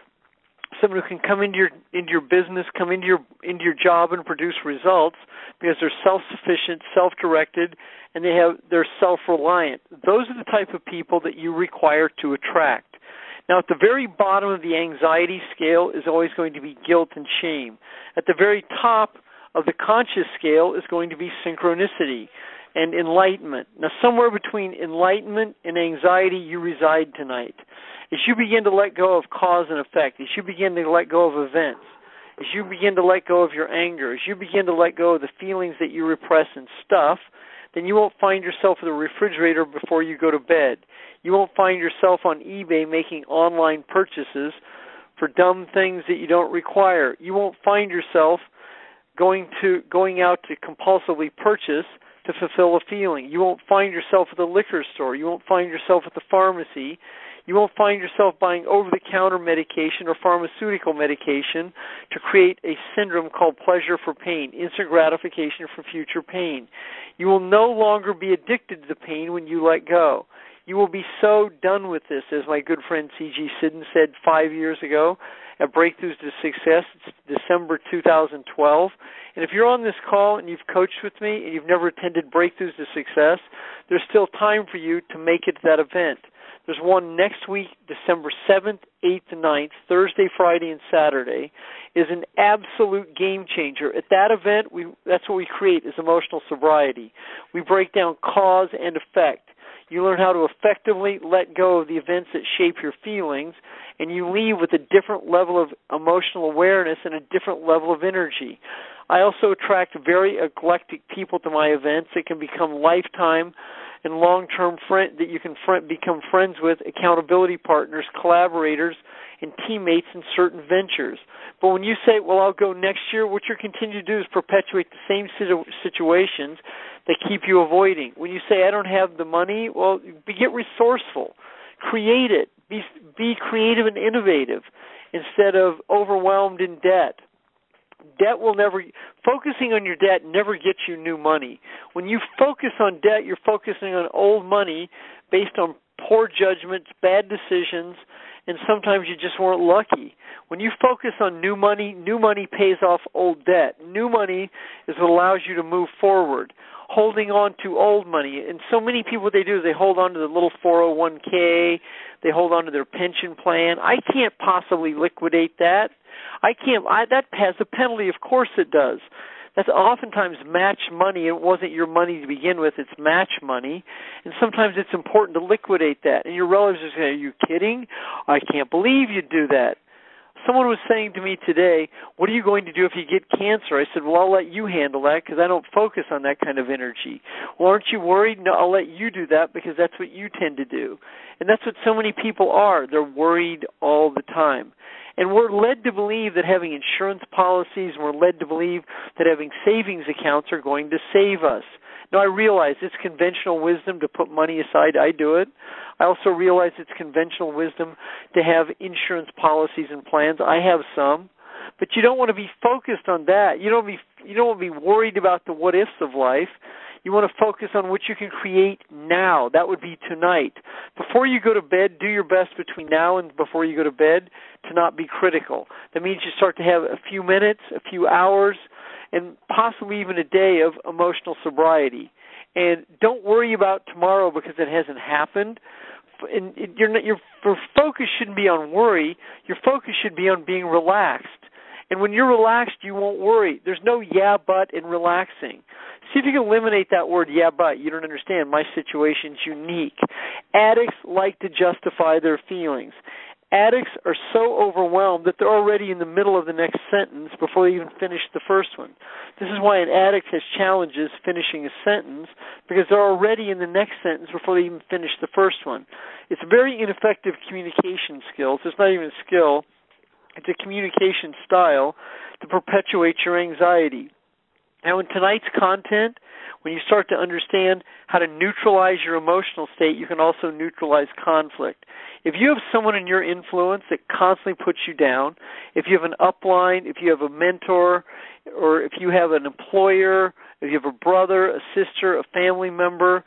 someone who can come into your business, come into your job and produce results because they're self-sufficient, self-directed, and they're self-reliant. Those are the type of people that you require to attract. Now, at the very bottom of the anxiety scale is always going to be guilt and shame. At the very top of the conscious scale is going to be synchronicity and enlightenment. Now, somewhere between enlightenment and anxiety, you reside tonight. As you begin to let go of cause and effect, as you begin to let go of events, as you begin to let go of your anger, as you begin to let go of the feelings that you repress and stuff, then you won't find yourself at the refrigerator before you go to bed. You won't find yourself on eBay making online purchases for dumb things that you don't require. You won't find yourself going out to compulsively purchase to fulfill a feeling. You won't find yourself at the liquor store. You won't find yourself at the pharmacy. You won't find yourself buying over-the-counter medication or pharmaceutical medication to create a syndrome called pleasure for pain, instant gratification for future pain. You will no longer be addicted to the pain when you let go. You will be so done with this, as my good friend C.G. Siddon said 5 years ago at Breakthroughs to Success. It's December 2012. And if you're on this call and you've coached with me and you've never attended Breakthroughs to Success, there's still time for you to make it to that event. There's one next week, December 7th, 8th, and 9th, Thursday, Friday, and Saturday, is an absolute game changer. At that event, that's what we create is emotional sobriety. We break down cause and effect. You learn how to effectively let go of the events that shape your feelings, and you leave with a different level of emotional awareness and a different level of energy. I also attract very eclectic people to my events that can become lifetime and long-term that you can become friends with, accountability partners, collaborators, and teammates in certain ventures. But when you say, well, I'll go next year, what you're continuing to do is perpetuate the same situations that keep you avoiding. When you say, I don't have the money, well, get resourceful. Create it. Be creative and innovative instead of overwhelmed in debt. Focusing on your debt never gets you new money. When you focus on debt, you're focusing on old money based on poor judgments, bad decisions, and sometimes you just weren't lucky. When you focus on new money pays off old debt. New money is what allows you to move forward. Holding on to old money. And so many people, what they do is they hold on to the little 401k, they hold on to their pension plan. I can't possibly liquidate that. That has a penalty. Of course it does. That's oftentimes match money. It wasn't your money to begin with. It's match money. And sometimes it's important to liquidate that. And your relatives are saying, are you kidding? I can't believe you'd do that. Someone was saying to me today, what are you going to do if you get cancer? I said, well, I'll let you handle that because I don't focus on that kind of energy. Well, aren't you worried? No, I'll let you do that because that's what you tend to do. And that's what so many people are. They're worried all the time. And we're led to believe that having insurance policies, and we're led to believe that having savings accounts are going to save us. Now, I realize it's conventional wisdom to put money aside. I do it. I also realize it's conventional wisdom to have insurance policies and plans. I have some. But you don't want to be focused on that. You don't want to be worried about the what-ifs of life. You want to focus on what you can create now. That would be tonight. Before you go to bed, do your best between now and before you go to bed to not be critical. That means you start to have a few minutes, a few hours, and possibly even a day of emotional sobriety. And don't worry about tomorrow because it hasn't happened. And your focus shouldn't be on worry. Your focus should be on being relaxed. And when you're relaxed, you won't worry. There's no yeah, but in relaxing. See if you can eliminate that word yeah, but. You don't understand. My situation's unique. Addicts like to justify their feelings. Addicts are so overwhelmed that they're already in the middle of the next sentence before they even finish the first one. This is why an addict has challenges finishing a sentence, because they're already in the next sentence before they even finish the first one. It's a very ineffective communication skill. It's not even a skill. It's a communication style to perpetuate your anxiety. Now, in tonight's content, when you start to understand how to neutralize your emotional state, you can also neutralize conflict. If you have someone in your influence that constantly puts you down, if you have an upline, if you have a mentor, or if you have an employer, if you have a brother, a sister, a family member,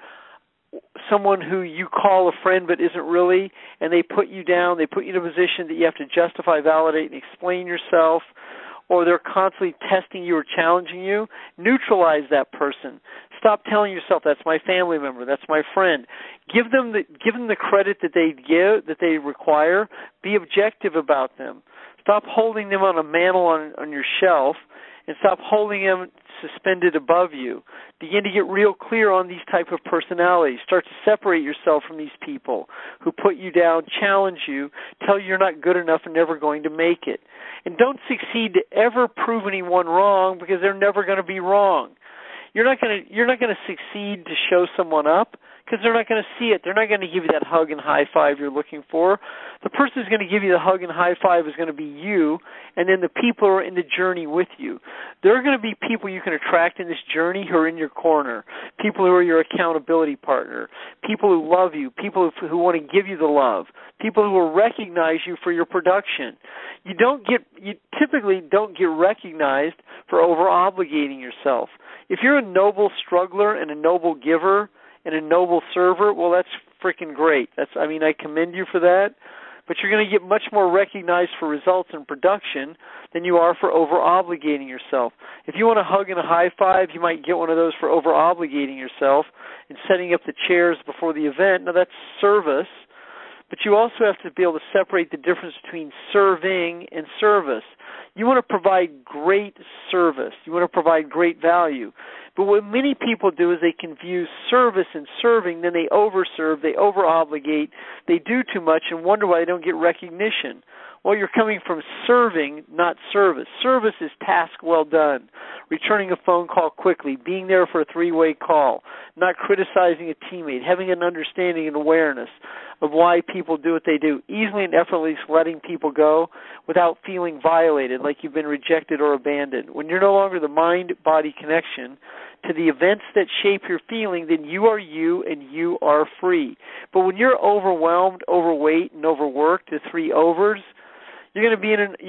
someone who you call a friend but isn't really, and they put you down, they put you in a position that you have to justify, validate, and explain yourself, or they're constantly testing you or challenging you, neutralize that person. Stop telling yourself, that's my family member, that's my friend. Give them the credit that they require. Be objective about them. Stop holding them on a mantle on your shelf, and stop holding them suspended above you. Begin to get real clear on these type of personalities. Start to separate yourself from these people who put you down, challenge you, tell you you're not good enough and never going to make it. And don't succeed to ever prove anyone wrong, because they're never going to be wrong. You're not going to succeed to show someone up, because they're not going to see it. They're not going to give you that hug and high five you're looking for. The person who's going to give you the hug and high five is going to be you, and then the people who are in the journey with you. There are going to be people you can attract in this journey who are in your corner, people who are your accountability partner, people who love you, people who want to give you the love, people who will recognize you for your production. You typically don't get recognized for over-obligating yourself. If you're a noble struggler and a noble giver and a noble server, well, that's freaking great. I commend you for that. But you're going to get much more recognized for results in production than you are for over-obligating yourself. If you want a hug and a high five, you might get one of those for over-obligating yourself and setting up the chairs before the event. Now, that's service. But you also have to be able to separate the difference between serving and service. You want to provide great service. You want to provide great value. But what many people do is they confuse service and serving, then they overserve, they over-obligate, they do too much and wonder why they don't get recognition. Well, you're coming from serving, not service. Service is task well done, returning a phone call quickly, being there for a three-way call, not criticizing a teammate, having an understanding and awareness of why people do what they do, easily and effortlessly letting people go without feeling violated, like you've been rejected or abandoned. When you're no longer the mind-body connection to the events that shape your feeling, then you are you and you are free. But when you're overwhelmed, overweight, and overworked, the three overs, you're going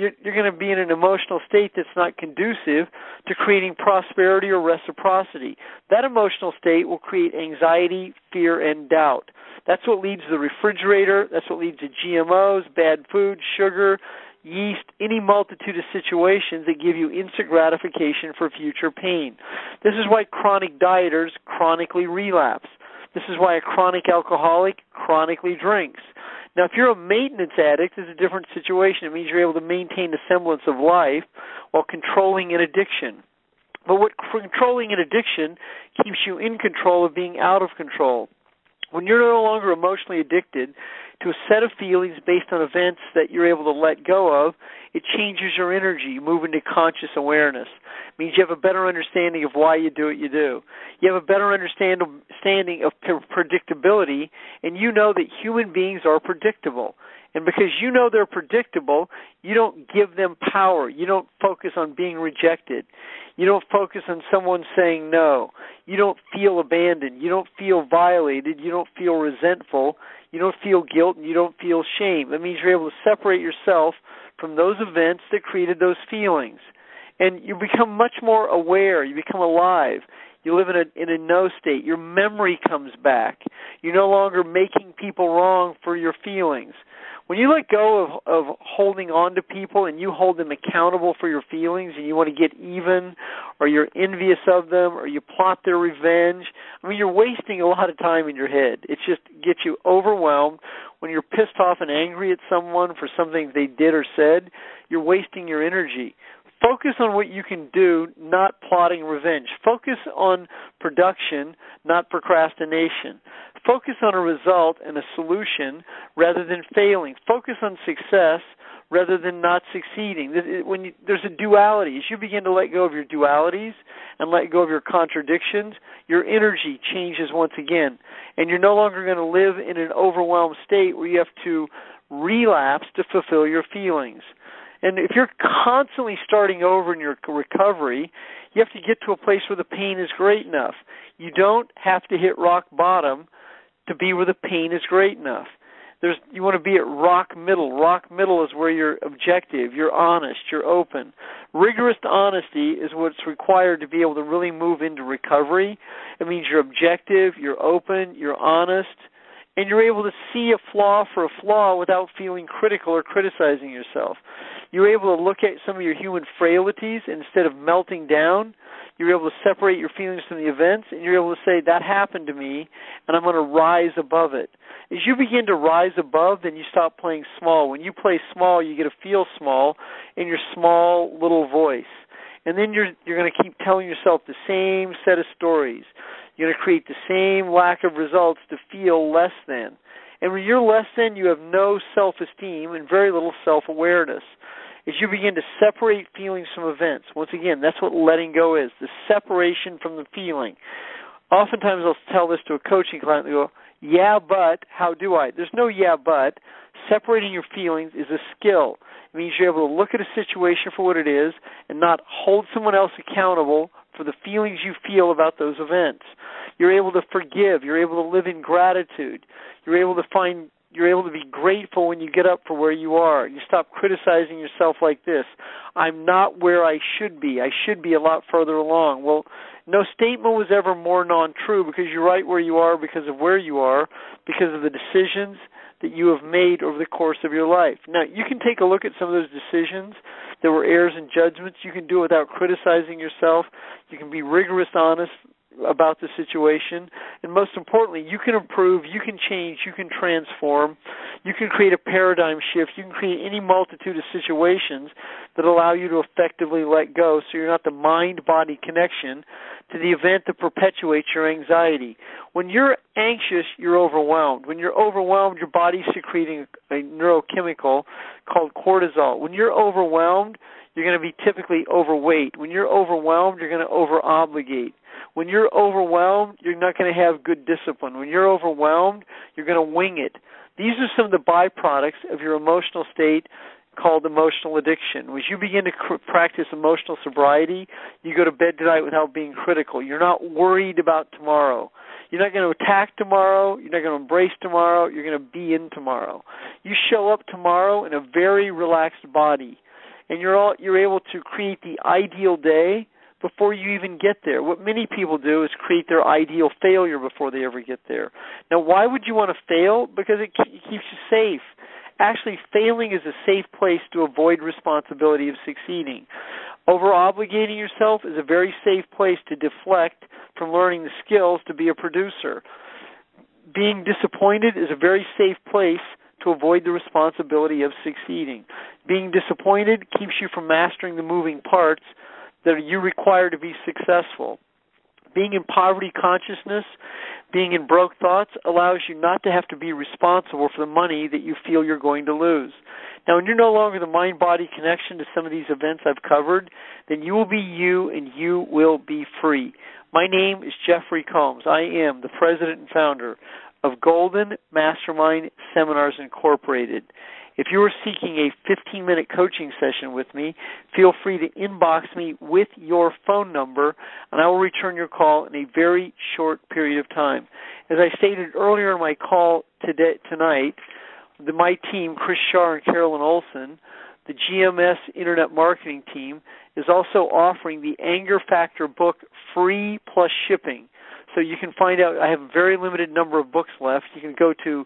to be in an emotional state that's not conducive to creating prosperity or reciprocity. That emotional state will create anxiety, fear, and doubt. That's what leads to the refrigerator. That's what leads to GMOs, bad food, sugar, yeast, any multitude of situations that give you instant gratification for future pain. This is why chronic dieters chronically relapse. This is why a chronic alcoholic chronically drinks. Now, if you're a maintenance addict, it's a different situation. It means you're able to maintain a semblance of life while controlling an addiction. But what controlling an addiction keeps you in control of being out of control. When you're no longer emotionally addicted to a set of feelings based on events that you're able to let go of, it changes your energy. You move into conscious awareness. It means you have a better understanding of why you do what you do. You have a better understanding of predictability, and you know that human beings are predictable. And because you know they're predictable, you don't give them power. You don't focus on being rejected. You don't focus on someone saying no. You don't feel abandoned. You don't feel violated. You don't feel resentful. You don't feel guilt, and you don't feel shame. That means you're able to separate yourself from those events that created those feelings. And you become much more aware. You become alive. You live in a no state. Your memory comes back. You're no longer making people wrong for your feelings. When you let go of holding on to people and you hold them accountable for your feelings and you want to get even, or you're envious of them, or you plot their revenge, I mean, you're wasting a lot of time in your head. It just gets you overwhelmed. When you're pissed off and angry at someone for something they did or said, you're wasting your energy. Focus on what you can do, not plotting revenge. Focus on production, not procrastination. Focus on a result and a solution rather than failing. Focus on success rather than not succeeding. There's a duality. As you begin to let go of your dualities and let go of your contradictions, your energy changes once again. And you're no longer going to live in an overwhelmed state where you have to relapse to fulfill your feelings. And if you're constantly starting over in your recovery, you have to get to a place where the pain is great enough. You don't have to hit rock bottom to be where the pain is great enough. You want to be at rock middle. Rock middle is where you're objective, you're honest, you're open. Rigorous honesty is what's required to be able to really move into recovery. It means you're objective, you're open, you're honest, and you're able to see a flaw for a flaw without feeling critical or criticizing yourself. You're able to look at some of your human frailties instead of melting down. You're able to separate your feelings from the events, and you're able to say, that happened to me, and I'm going to rise above it. As you begin to rise above, then you stop playing small. When you play small, you get to feel small in your small little voice. And then you're going to keep telling yourself the same set of stories. You're going to create the same lack of results to feel less than. And when you're less than, you have no self-esteem and very little self-awareness. As you begin to separate feelings from events, once again, that's what letting go is, the separation from the feeling. Oftentimes I'll tell this to a coaching client, they go, yeah, but, how do I? There's no yeah, but. Separating your feelings is a skill. It means you're able to look at a situation for what it is and not hold someone else accountable for the feelings you feel about those events. You're able to forgive. You're able to live in gratitude. You're able to be grateful when you get up for where you are. You stop criticizing yourself like this. I'm not where I should be. I should be a lot further along. Well, no statement was ever more non-true because you're right where you are because of where you are, because of the decisions that you have made over the course of your life. Now, you can take a look at some of those decisions. There were errors and judgments. You can do it without criticizing yourself. You can be rigorous, honest about the situation. And most importantly, you can improve, you can change, you can transform, you can create a paradigm shift, you can create any multitude of situations that allow you to effectively let go so you're not the mind-body connection to the event that perpetuates your anxiety. When you're anxious, you're overwhelmed. When you're overwhelmed, your body's secreting a neurochemical called cortisol. When you're overwhelmed, you're going to be typically overweight. When you're overwhelmed, you're going to over-obligate. When you're overwhelmed, you're not going to have good discipline. When you're overwhelmed, you're going to wing it. These are some of the byproducts of your emotional state called emotional addiction. As you begin to practice emotional sobriety, you go to bed tonight without being critical. You're not worried about tomorrow. You're not going to attack tomorrow. You're not going to embrace tomorrow. You're going to be in tomorrow. You show up tomorrow in a very relaxed body, and you're able to create the ideal day before you even get there. What many people do is create their ideal failure before they ever get there. Now, why would you want to fail? Because it keeps you safe. Actually, failing is a safe place to avoid responsibility of succeeding. Over-obligating yourself is a very safe place to deflect from learning the skills to be a producer. Being disappointed is a very safe place to avoid the responsibility of succeeding. Being disappointed keeps you from mastering the moving parts that you require to be successful. Being in poverty consciousness, being in broke thoughts, allows you not to have to be responsible for the money that you feel you're going to lose. Now, when you're no longer the mind-body connection to some of these events I've covered, then you will be you and you will be free. My name is Jeffrey Combs. I am the president and founder of Golden Mastermind Seminars Incorporated. If you are seeking a 15-minute coaching session with me, feel free to inbox me with your phone number, and I will return your call in a very short period of time. As I stated earlier in my call tonight, my team, Chris Shar and Carolyn Olson, the GMS Internet Marketing Team, is also offering the Anger Factor book free plus shipping. So you can find out, I have a very limited number of books left. You can go to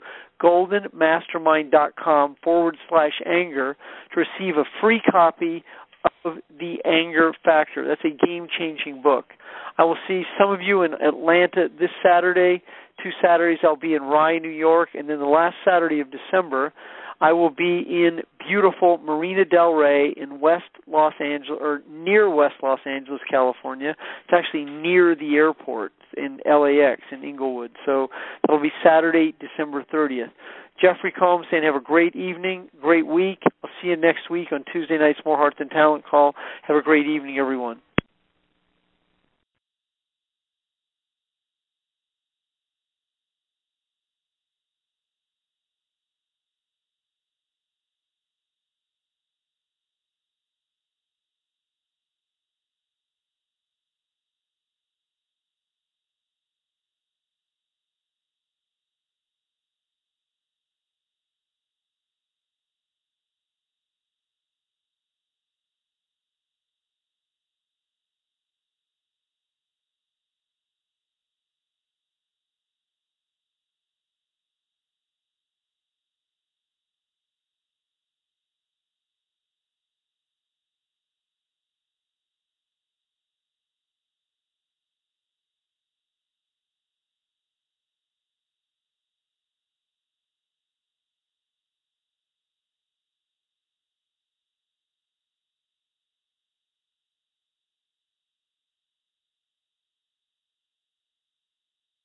goldenmastermind.com/anger to receive a free copy of the Anger Factor. That's a game-changing book. I will see some of you in Atlanta this Saturday. 2 Saturdays I'll be in Rye, New York, and then the last Saturday of December I will be in beautiful Marina del Rey in West Los Angeles, or near West Los Angeles, California. It's actually near the airport in LAX in Inglewood. So that'll be Saturday, December 30th. Jeffrey Combs saying have a great evening, great week. I'll see you next week on Tuesday night's More Heart Than Talent call. Have a great evening, everyone.